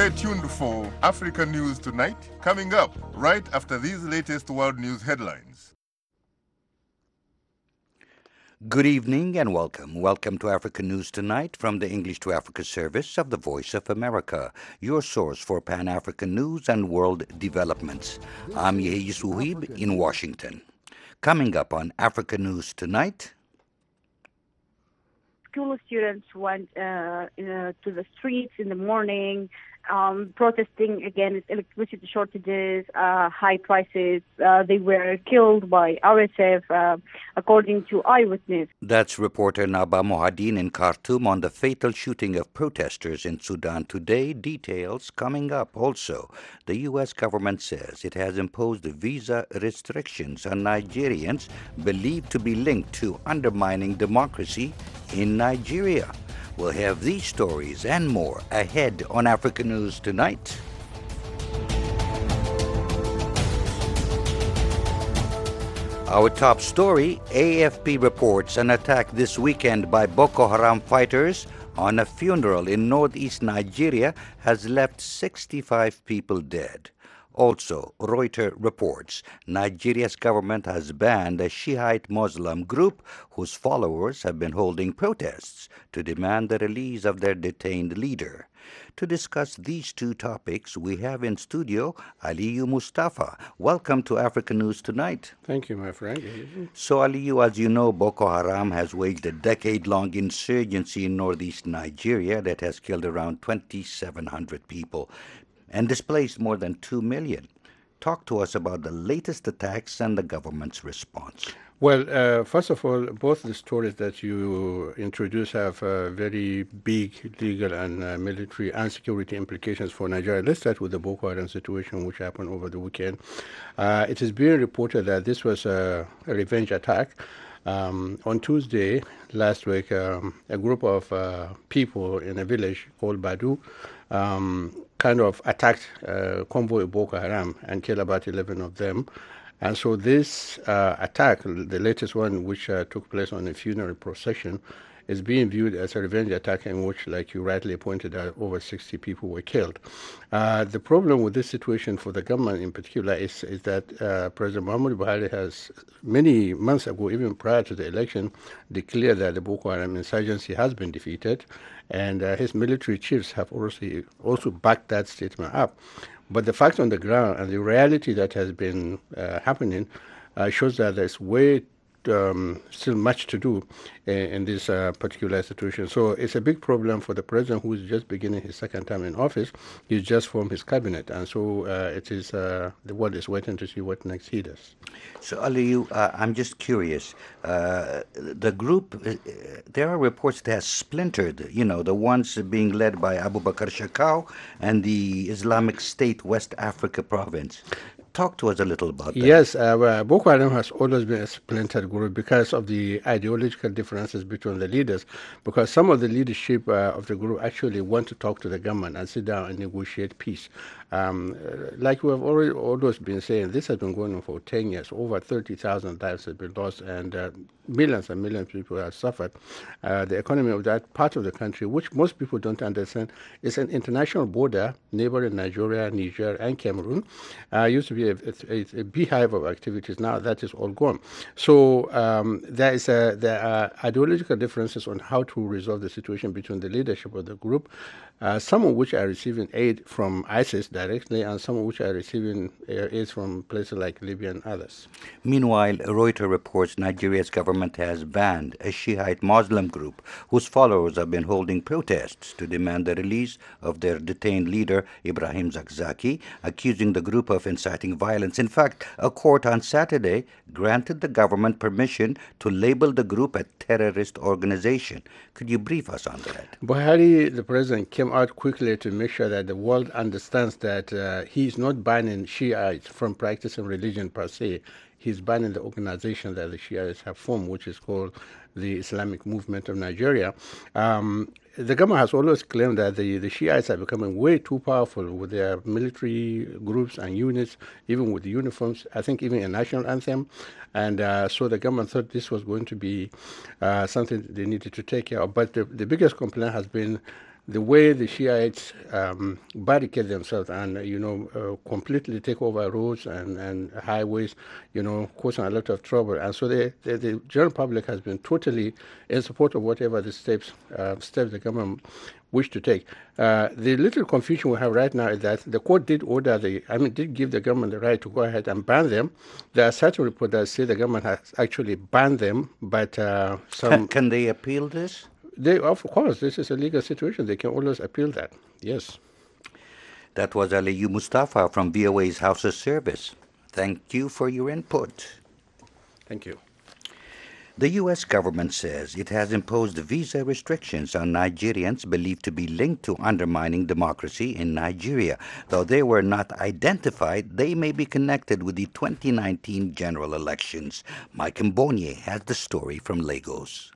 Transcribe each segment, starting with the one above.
Stay tuned for Africa News Tonight, coming up right after these latest world news headlines. Good evening and welcome. Welcome to Africa News Tonight from the English to Africa service of the Voice of America, your source for Pan-African news and world developments. I'm Yehi Suhib in Washington. Coming up on Africa News Tonight. School students went to the streets in the morning, protesting against electricity shortages, high prices. They were killed by RSF, according to eyewitness. That's reporter Naba Mohadin in Khartoum on the fatal shooting of protesters in Sudan today. Details coming up. Also, the U.S. government says it has imposed visa restrictions on Nigerians believed to be linked to undermining democracy in Nigeria. We'll have these stories and more ahead on Africa News Tonight. Our top story, AFP reports an attack this weekend by Boko Haram fighters on a funeral in northeast Nigeria has left 65 people dead. Also, Reuters reports Nigeria's government has banned a Shiite Muslim group whose followers have been holding protests to demand the release of their detained leader. To discuss these two topics, we have in studio Aliyu Mustafa. Welcome to Africa News Tonight. Thank you, my friend. So, Aliyu, as you know, Boko Haram has waged a decade-long insurgency in northeast Nigeria that has killed around 2,700 people and displaced more than 2 million. Talk to us about the latest attacks and the government's response. Well, first of all, both the stories that you introduce have very big legal and military and security implications for Nigeria. Let's start with the Boko Haram situation, which happened over the weekend. It is being reported that this was a revenge attack. On Tuesday last week, a group of people in a village called Badu kind of attacked a convoy of Boko Haram and killed about 11 of them. And so this attack, the latest one, which took place on a funeral procession, is being viewed as a revenge attack in which, like you rightly pointed out, over 60 people were killed. The problem with this situation for the government in particular is that President Muhammadu Buhari has, many months ago, even prior to the election, declared that the Boko Haram insurgency has been defeated, and his military chiefs have also backed that statement up. But the facts on the ground and the reality that has been happening shows that there's still much to do in this particular situation. So it's a big problem for the president, who is just beginning his second term in office. He's just formed his cabinet, and so it is the world is waiting to see what next he does. So, Aliyu, I'm just curious. The group, there are reports that has splintered, the ones being led by Abu Bakr Shekau and the Islamic State West Africa province. Talk to us a little about that. Yes, Boko Haram has always been a splintered group because of the ideological differences between the leaders, because some of the leadership of the group actually want to talk to the government and sit down and negotiate peace. Like we have always been saying, this has been going on for 10 years. Over 30,000 lives have been lost, and millions and millions of people have suffered. The economy of that part of the country, which most people don't understand, is an international border neighboring Nigeria, Niger, and Cameroon. Used to be a beehive of activities. Now that is all gone. So there are ideological differences on how to resolve the situation between the leadership of the group, some of which are receiving aid from ISIS directly, and some of which are receiving aid from places like Libya and others. Meanwhile, Reuters reports Nigeria's government has banned a Shiite Muslim group whose followers have been holding protests to demand the release of their detained leader, Ibrahim Zakzaki, accusing the group of inciting violence. In fact, a court on Saturday granted the government permission to label the group a terrorist organization. Could you brief us on that? Buhari, the president, came out quickly to make sure that the world understands that he is not banning Shiites from practicing religion per se. He's banning the organization that the Shiites have formed, which is called the Islamic Movement of Nigeria. The government has always claimed that the Shiites are becoming way too powerful with their military groups and units, even with the uniforms, I think even a national anthem. And so the government thought this was going to be something they needed to take care of. But the biggest complaint has been the way the Shiites barricade themselves and, completely take over roads and highways, causing a lot of trouble. And so the general public has been totally in support of whatever the steps the government wish to take. The little confusion we have right now is that the court did did give the government the right to go ahead and ban them. There are certain reports that say the government has actually banned them, but some... Can they appeal this? Of course, this is a legal situation. They can always appeal that. Yes. That was Aliyu Mustafa from VOA's House of Service. Thank you for your input. Thank you. The U.S. government says it has imposed visa restrictions on Nigerians believed to be linked to undermining democracy in Nigeria. Though they were not identified, they may be connected with the 2019 general elections. Mike Mbonye has the story from Lagos.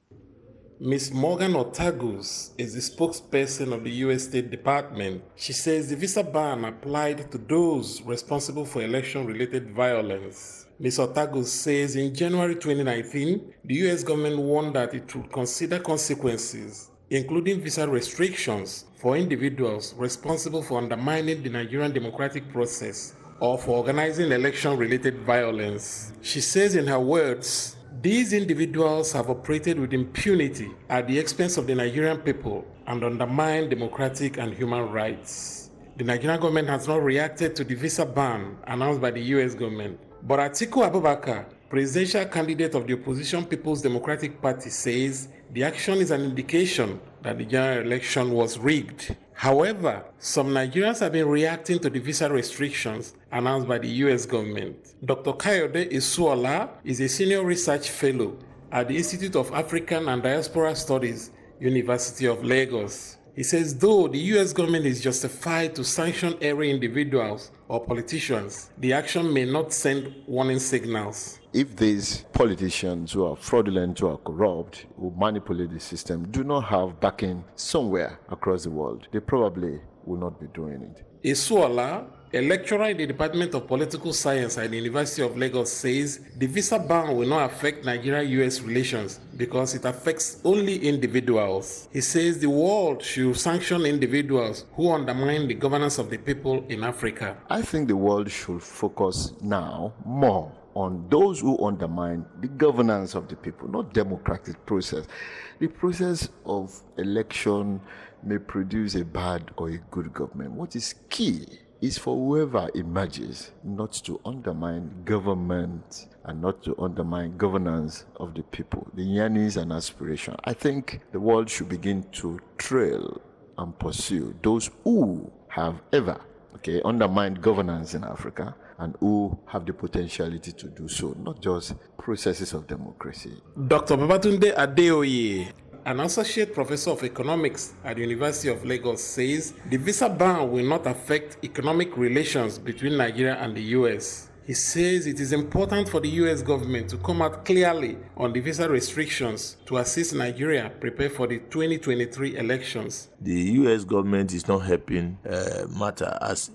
Ms. Morgan Otagus is the spokesperson of the U.S. State Department. She says the visa ban applied to those responsible for election-related violence. Ms. Otagus says in January 2019, the U.S. government warned that it would consider consequences, including visa restrictions, for individuals responsible for undermining the Nigerian democratic process or for organizing election-related violence. She says in her words, "These individuals have operated with impunity at the expense of the Nigerian people and undermined democratic and human rights." The Nigerian government has not reacted to the visa ban announced by the U.S. government. But Atiku Abubakar, presidential candidate of the opposition People's Democratic Party, says the action is an indication that the general election was rigged. However, some Nigerians have been reacting to the visa restrictions announced by the U.S. government. Dr. Kayode Isuola is a senior research fellow at the Institute of African and Diaspora Studies, University of Lagos. He says though the U.S. government is justified to sanction erring individuals or politicians, the action may not send warning signals. If these politicians who are fraudulent, who are corrupt, who manipulate the system, do not have backing somewhere across the world, they probably will not be doing it. Isuola, a lecturer in the Department of Political Science at the University of Lagos, says the visa ban will not affect Nigeria-US relations because it affects only individuals. He says the world should sanction individuals who undermine the governance of the people in Africa. I think the world should focus now more on those who undermine the governance of the people, not democratic process. The process of election may produce a bad or a good government. What is key is for whoever emerges not to undermine government and not to undermine governance of the people, the yearnings and aspirations. I think the world should begin to trail and pursue those who have ever undermined governance in Africa and who have the potentiality to do so, not just processes of democracy. Dr. Babatunde Adeoye, an associate professor of economics at the University of Lagos, says the visa ban will not affect economic relations between Nigeria and the U.S. He says it is important for the U.S. government to come out clearly on the visa restrictions to assist Nigeria prepare for the 2023 elections. The U.S. government is not helping matter as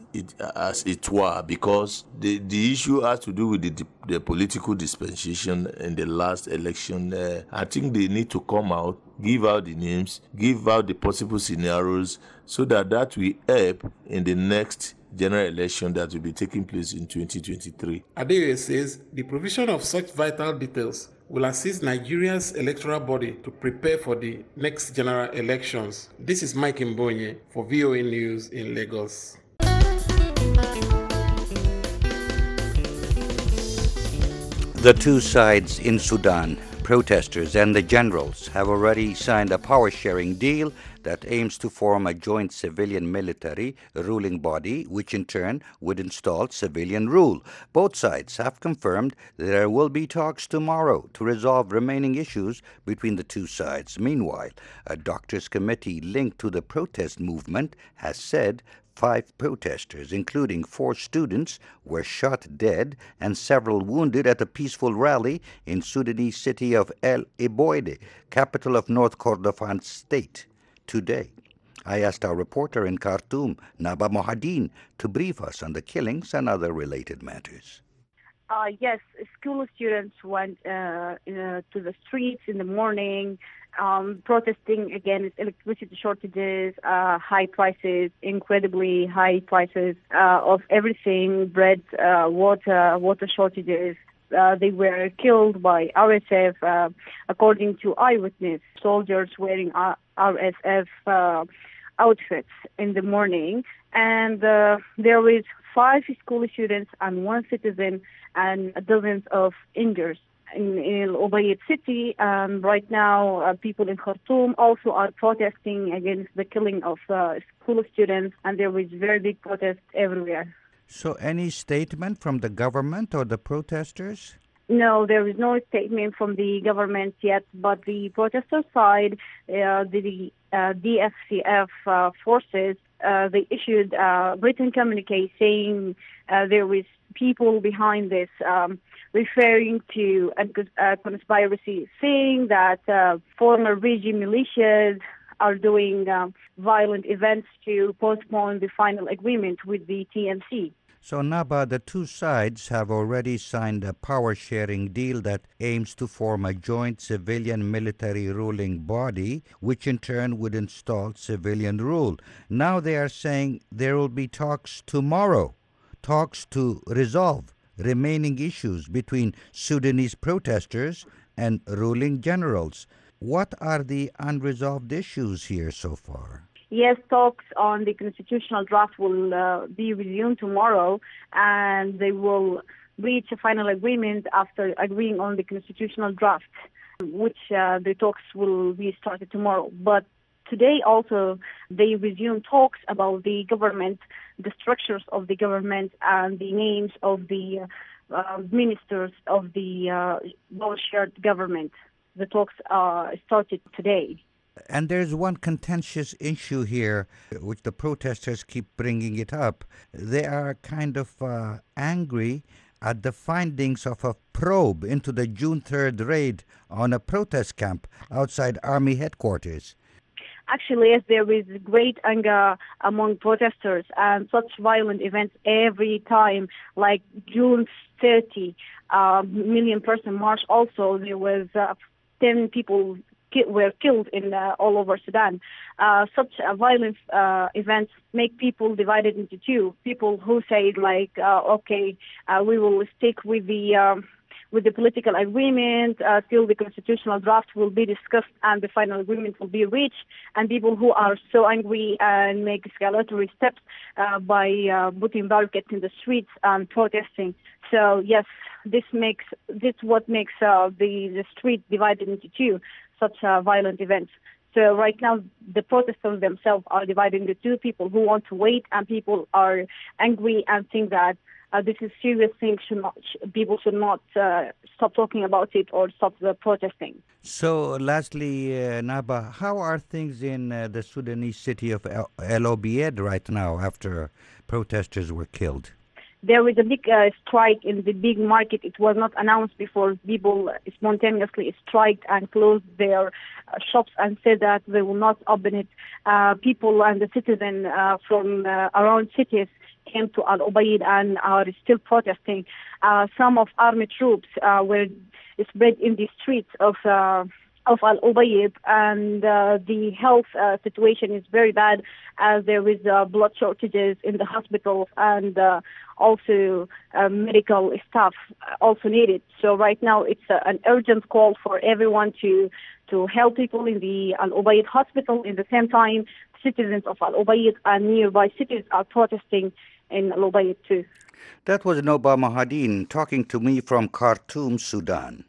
it were, because the issue has to do with the political dispensation in the last election. I think they need to come out, give out the names, give out the possible scenarios, so that will help in the next general election that will be taking place in 2023. Adeoye says the provision of such vital details will assist Nigeria's electoral body to prepare for the next general elections. This is Mike Mbonye for VOA News in Lagos. The two sides in Sudan, protesters and the generals, have already signed a power-sharing deal that aims to form a joint civilian-military ruling body, which in turn would install civilian rule. Both sides have confirmed that there will be talks tomorrow to resolve remaining issues between the two sides. Meanwhile, a doctors' committee linked to the protest movement has said 5 protesters, including 4 students, were shot dead and several wounded at a peaceful rally in Sudanese city of El Eboide, capital of North Kordofan state, today. I asked our reporter in Khartoum, Naba Mohadin, to brief us on the killings and other related matters. Yes, school students went to the streets in the morning, protesting against electricity shortages, high prices, incredibly high prices of everything, bread, water shortages. They were killed by RSF, according to eyewitness soldiers wearing RSF outfits in the morning. And there was 5 school students and 1 citizen and dozens of injured in Al Ubaid city. Right now, people in Khartoum also are protesting against the killing of school students, and there is very big protests everywhere. So any statement from the government or the protesters? No, there is no statement from the government yet, but the protester side, the DFCF forces, they issued a written communique saying there is people behind this, referring to a conspiracy, saying that former regime militias are doing violent events to postpone the final agreement with the TNC. So, Naba, the two sides have already signed a power-sharing deal that aims to form a joint civilian-military ruling body, which in turn would install civilian rule. Now they are saying there will be talks tomorrow, talks to resolve remaining issues between Sudanese protesters and ruling generals. What are the unresolved issues here so far? Yes, talks on the constitutional draft will be resumed tomorrow, and they will reach a final agreement after agreeing on the constitutional draft, which the talks will be started tomorrow. But today also they resume talks about the government, the structures of the government, and the names of the ministers of the shared government. The talks started today. And there's one contentious issue here, which the protesters keep bringing it up. They are kind of angry at the findings of a probe into the June 3rd raid on a protest camp outside Army headquarters. Actually, yes, there is great anger among protesters, and such violent events every time, like June 30, million-person march also, there was 10 people were killed in all over Sudan. Such violent events make people divided into two. People who say like, we will stick with the political agreement till the constitutional draft will be discussed and the final agreement will be reached. And people who are so angry and make escalatory steps by putting barricades in the streets and protesting. So yes, this what makes the street divided into two. Such violent events. So right now, the protesters themselves are divided into two: people who want to wait, and people are angry and think that this is a serious thing. People should not stop talking about it or stop the protesting. So, lastly, Naba, how are things in the Sudanese city of El Obeid right now after protesters were killed? There is a big strike in the big market. It was not announced before. People spontaneously striked and closed their shops and said that they will not open it. People and the citizens from around cities came to Al Ubaid and are still protesting. Some of army troops were spread in the streets of Al Ubaid, and the health situation is very bad as there is blood shortages in the hospitals, and also medical staff also needed. So right now it's an urgent call for everyone to help people in the Al Ubaid hospital. In the same time, citizens of Al Ubaid and nearby cities are protesting in Al Ubaid too. That was Noba Mahadin talking to me from Khartoum, Sudan.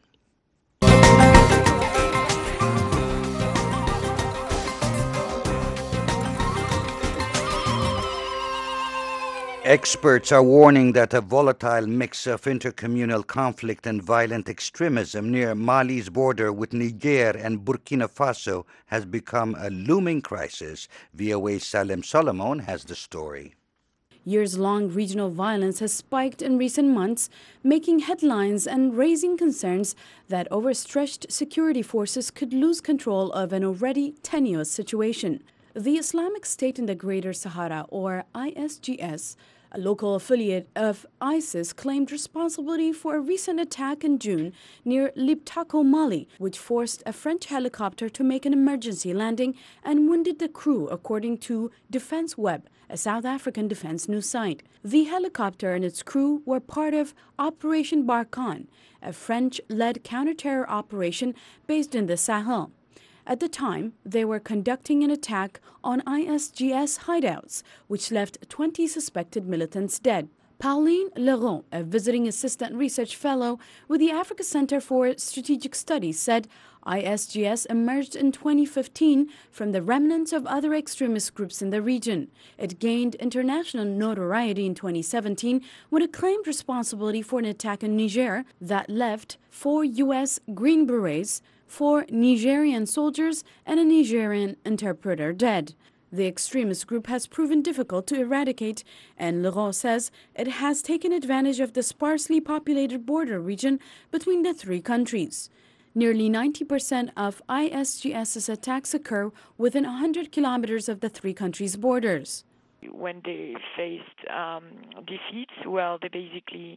Experts are warning that a volatile mix of intercommunal conflict and violent extremism near Mali's border with Niger and Burkina Faso has become a looming crisis. VOA's Salem Solomon has the story. Years-long regional violence has spiked in recent months, making headlines and raising concerns that overstretched security forces could lose control of an already tenuous situation. The Islamic State in the Greater Sahara, or ISGS, A local affiliate of ISIS claimed responsibility for a recent attack in June near Liptako, Mali, which forced a French helicopter to make an emergency landing and wounded the crew, according to Defense Web, a South African defense news site. The helicopter and its crew were part of Operation Barkhane, a French-led counter-terror operation based in the Sahel. At the time, they were conducting an attack on ISGS hideouts, which left 20 suspected militants dead. Pauline Leron, a visiting assistant research fellow with the Africa Center for Strategic Studies, said ISGS emerged in 2015 from the remnants of other extremist groups in the region. It gained international notoriety in 2017 when it claimed responsibility for an attack in Niger that left 4 U.S. Green Berets, 4 Nigerian soldiers, and a Nigerian interpreter dead. The extremist group has proven difficult to eradicate, and Leroux says it has taken advantage of the sparsely populated border region between the 3 countries. Nearly 90% of ISGS's attacks occur within 100 kilometers of the 3 countries' borders. When they faced defeats, well, they basically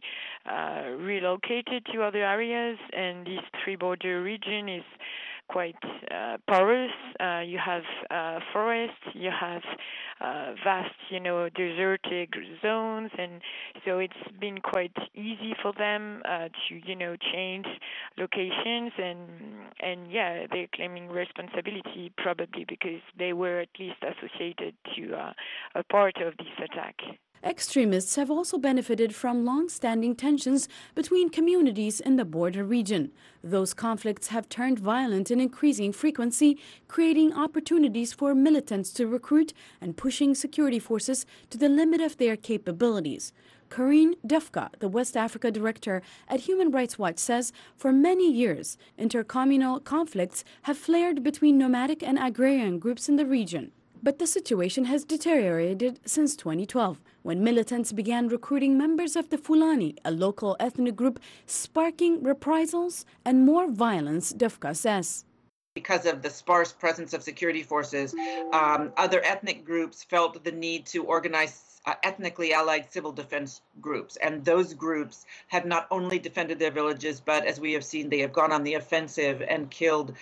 relocated to other areas, and this 3-border region is quite porous. You have forests, you have vast, desertic zones, and so it's been quite easy for them to, change locations, and yeah, they're claiming responsibility probably because they were at least associated to a part of this attack. Extremists have also benefited from long-standing tensions between communities in the border region. Those conflicts have turned violent in increasing frequency, creating opportunities for militants to recruit and pushing security forces to the limit of their capabilities. Karine Dufka, the West Africa director at Human Rights Watch, says for many years, intercommunal conflicts have flared between nomadic and agrarian groups in the region. But the situation has deteriorated since 2012, when militants began recruiting members of the Fulani, a local ethnic group, sparking reprisals and more violence, Dufka says. Because of the sparse presence of security forces, other ethnic groups felt the need to organize ethnically allied civil defense groups. And those groups have not only defended their villages, but as we have seen, they have gone on the offensive and killed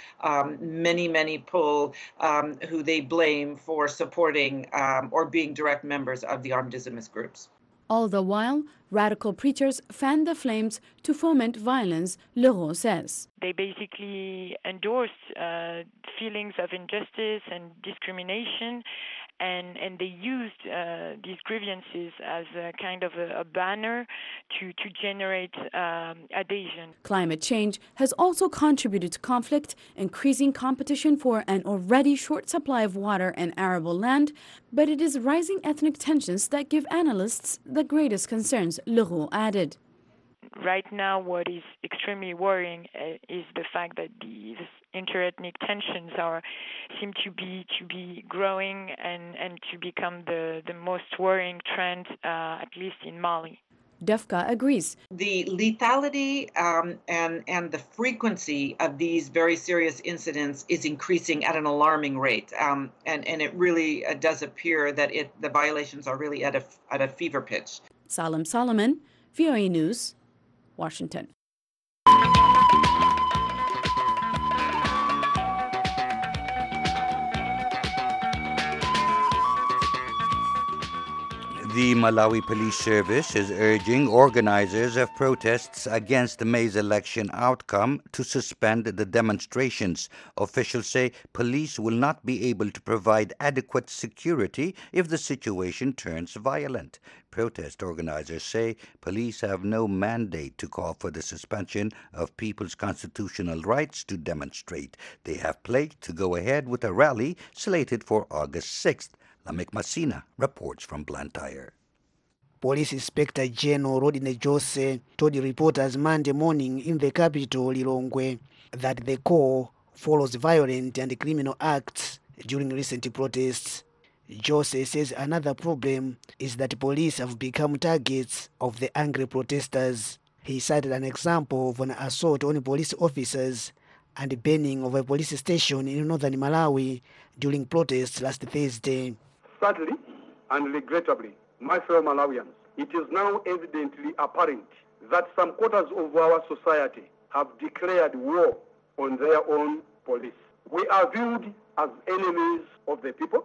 many Pul who they blame for supporting or being direct members of the armed Islamist groups. All the while, radical preachers fan the flames to foment violence, Leroux says. They basically endorsed feelings of injustice and discrimination, and they used these grievances as a kind of a banner to generate adhesion. Climate change has also contributed to conflict, increasing competition for an already short supply of water and arable land, but it is rising ethnic tensions that give analysts the greatest concerns, Leroux added. Right now, what is extremely worrying is the fact that these interethnic tensions seem to be growing and to become the most worrying trend, at least in Mali. Dufka agrees. The lethality and the frequency of these very serious incidents is increasing at an alarming rate, and it really does appear that the violations are really at a fever pitch. Salim Solomon, VOA News, Washington. The Malawi Police Service is urging organizers of protests against May's election outcome to suspend the demonstrations. Officials say police will not be able to provide adequate security if the situation turns violent. Protest organizers say police have no mandate to call for the suspension of people's constitutional rights to demonstrate. They have pledged to go ahead with a rally slated for August 6th. Lamek Masina reports from Blantyre. Police Inspector General Rodney Jose told reporters Monday morning in the capital, Lilongwe, that the corps follows violent and criminal acts during recent protests. Jose says another problem is that police have become targets of the angry protesters. He cited an example of an assault on police officers and burning of a police station in northern Malawi during protests last Thursday. Sadly and regrettably, my fellow Malawians, it is now evidently apparent that some quarters of our society have declared war on their own police. We are viewed as enemies of the people.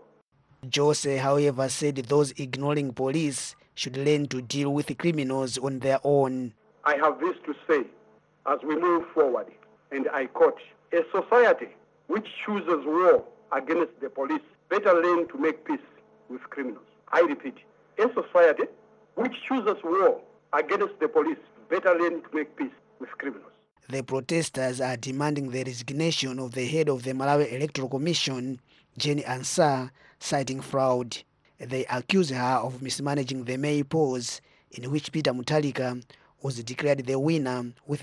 Jose, however, said those ignoring police should learn to deal with criminals on their own. I have this to say as we move forward, and I quote, "A society which chooses war against the police better learn to make peace with criminals." I repeat, a society which chooses war against the police better learn to make peace with criminals. The protesters are demanding the resignation of the head of the Malawi Electoral Commission, Jenny Ansah, citing fraud. They accuse her of mismanaging the May polls, in which Peter Mutharika was declared the winner with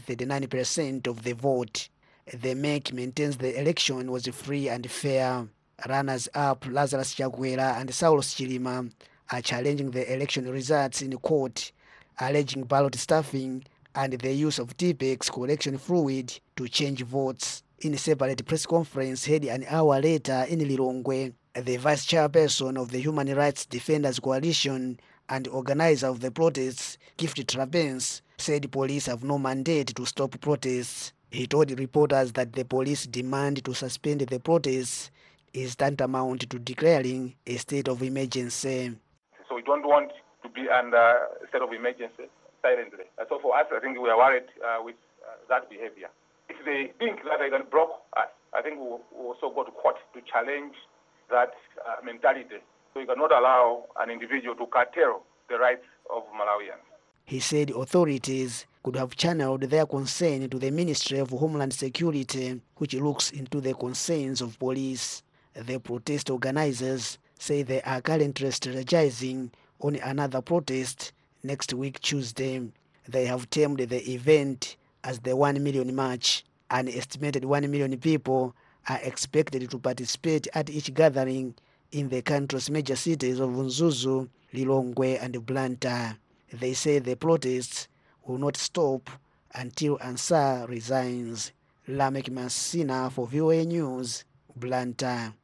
39% of the vote. The MEC maintains the election was free and fair. Runners-up Lazarus Chakwera and Saulos Chilima are challenging the election results in court, alleging ballot stuffing and the use of Tipex collection fluid to change votes. In a separate press conference held an hour later in Lilongwe, the vice chairperson of the Human Rights Defenders Coalition and organizer of the protests, Gift Trabens, said police have no mandate to stop protests. He told reporters that the police demand to suspend the protests is tantamount to declaring a state of emergency. So we don't want to be under a state of emergency silently. So for us, I think we are worried with that behavior. If they think that they can block us, I think we'll also go to court to challenge that mentality. So you cannot allow an individual to curtail the rights of Malawians. He said authorities could have channeled their concern to the Ministry of Homeland Security, which looks into the concerns of police. The protest organizers say they are currently strategizing on another protest next week, Tuesday. They have termed the event as the 1 million march. An estimated 1 million people are expected to participate at each gathering in the country's major cities of Mzuzu, Lilongwe, and Blantyre. They say the protests will not stop until Ansah resigns. Lamek Masina for VOA News, Blantyre.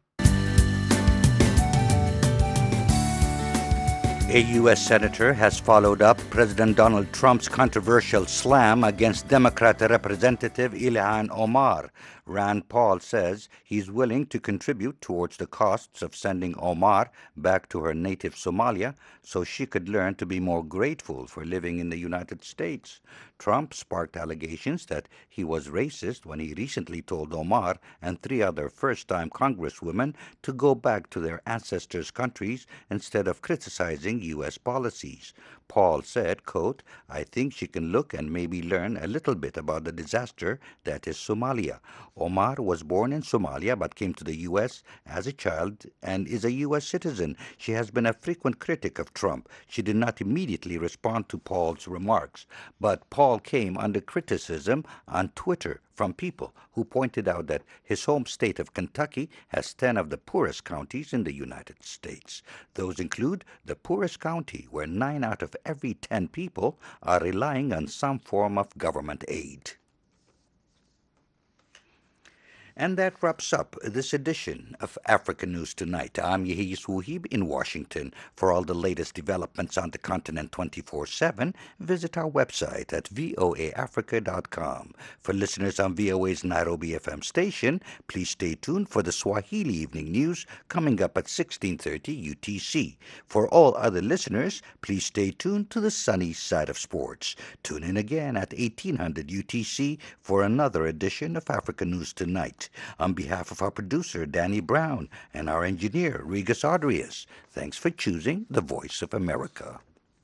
A U.S. senator has followed up President Donald Trump's controversial slam against Democrat Representative Ilhan Omar. Rand Paul says he's willing to contribute towards the costs of sending Omar back to her native Somalia so she could learn to be more grateful for living in the United States. Trump sparked allegations that he was racist when he recently told Omar and 3 other first-time congresswomen to go back to their ancestors' countries instead of criticizing U.S. policies. Paul said, quote, "I think she can look and maybe learn a little bit about the disaster that is Somalia. Omar was born in Somalia but came to the U.S. as a child and is a U.S. citizen. She has been a frequent critic of Trump. She did not immediately respond to Paul's remarks, but Paul came under criticism on Twitter from people who pointed out that his home state of Kentucky has 10 of the poorest counties in the United States. Those include the poorest county, where 9 out of every 10 people are relying on some form of government aid." And that wraps up this edition of Africa News Tonight. I'm Yehia Wuhib in Washington. For all the latest developments on the continent 24/7, visit our website at voaafrica.com. For listeners on VOA's Nairobi FM station, please stay tuned for the Swahili Evening News coming up at 16:30 UTC. For all other listeners, please stay tuned to the sunny side of sports. Tune in again at 1800 UTC for another edition of Africa News Tonight. On behalf of our producer, Danny Brown, and our engineer, Regas Adrias, thanks for choosing the Voice of America.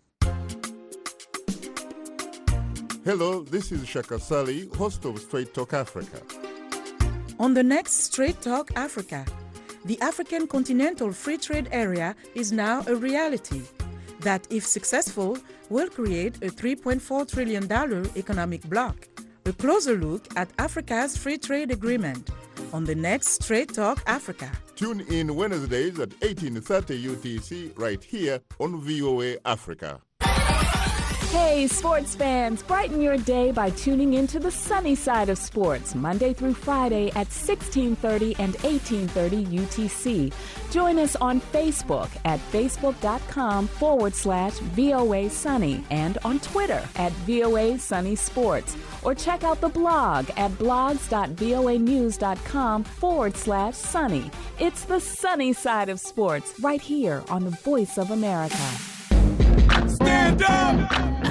Hello, this is Shaka Sali, host of Straight Talk Africa. On the next Straight Talk Africa, the African Continental Free Trade Area is now a reality that, if successful, will create a $3.4 trillion economic bloc. A closer look at Africa's free trade agreement on the next Straight Talk Africa. Tune in Wednesdays at 18:30 UTC right here on VOA Africa. Hey, sports fans, brighten your day by tuning into the sunny side of sports, Monday through Friday at 1630 and 1830 UTC. Join us on Facebook at facebook.com/VOA Sunny and on Twitter at VOA Sunny Sports. Or check out the blog at blogs.voanews.com/sunny. It's the sunny side of sports right here on the Voice of America. Stand up!